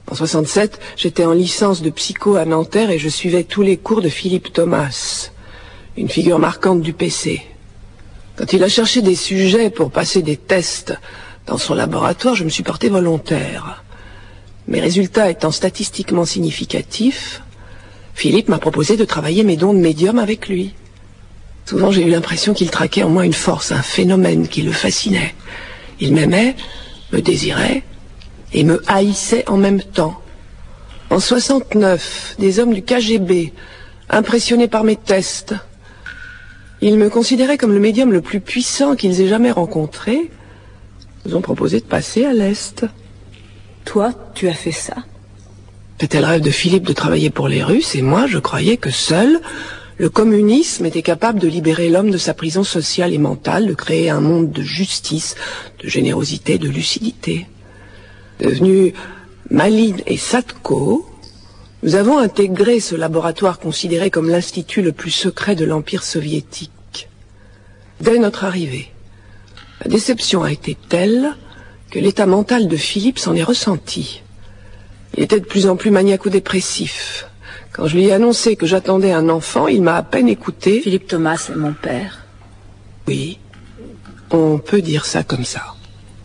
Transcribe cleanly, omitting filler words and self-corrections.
En 67, j'étais en licence de psycho à Nanterre et je suivais tous les cours de Philippe Thomas, une figure marquante du PC. Quand il a cherché des sujets pour passer des tests dans son laboratoire, je me suis porté volontaire. Mes résultats étant statistiquement significatifs, Philippe m'a proposé de travailler mes dons de médium avec lui. Souvent, j'ai eu l'impression qu'il traquait en moi une force, un phénomène qui le fascinait. Il m'aimait, me désirait et me haïssait en même temps. En 69, des hommes du KGB, impressionnés par mes tests, ils me considéraient comme le médium le plus puissant qu'ils aient jamais rencontré, nous ont proposé de passer à l'Est. Toi, tu as fait ça? C'était le rêve de Philippe de travailler pour les Russes, et moi, je croyais que seul, le communisme était capable de libérer l'homme de sa prison sociale et mentale, de créer un monde de justice, de générosité, de lucidité. Devenus Malin et Satko, nous avons intégré ce laboratoire considéré comme l'institut le plus secret de l'Empire soviétique. Dès notre arrivée, la déception a été telle que l'état mental de Philippe s'en est ressenti. Il était de plus en plus maniaco-dépressif. Quand je lui ai annoncé que j'attendais un enfant, il m'a à peine écouté. Philippe Thomas est mon père. Oui, on peut dire ça comme ça.